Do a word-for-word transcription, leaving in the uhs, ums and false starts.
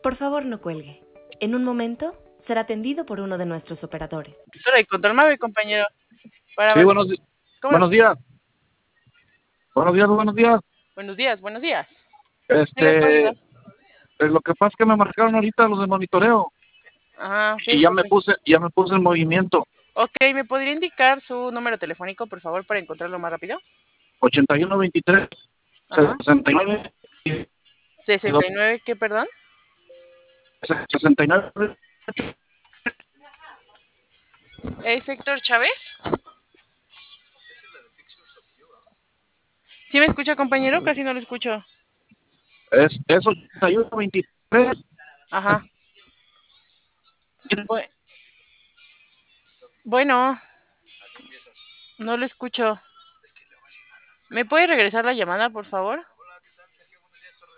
Por favor, no cuelgue. En un momento será atendido por uno de nuestros operadores. Hora de control Mave, compañero. Para Sí, ver buenos, di- cómo... buenos días. Buenos días, buenos días. Buenos días, buenos días. ¿Qué le puedo Este, ayudar? eh, lo que pasa es que me marcaron ahorita los de monitoreo Ajá, y sí, ya me compañero. puse, ya me puse en movimiento. Ok, ¿me podría indicar su número telefónico, por favor, para encontrarlo más rápido? ochenta y uno veintitrés Ajá. sesenta y nueve sesenta y nueve, ¿qué, perdón? sesenta y nueve. ¿Es Héctor Chávez? ¿Sí me escucha, compañero? Casi no lo escucho. Es, es ochenta y uno veintitrés. Ajá. Bu- Bueno, no lo escucho. ¿Me puede regresar la llamada, por favor?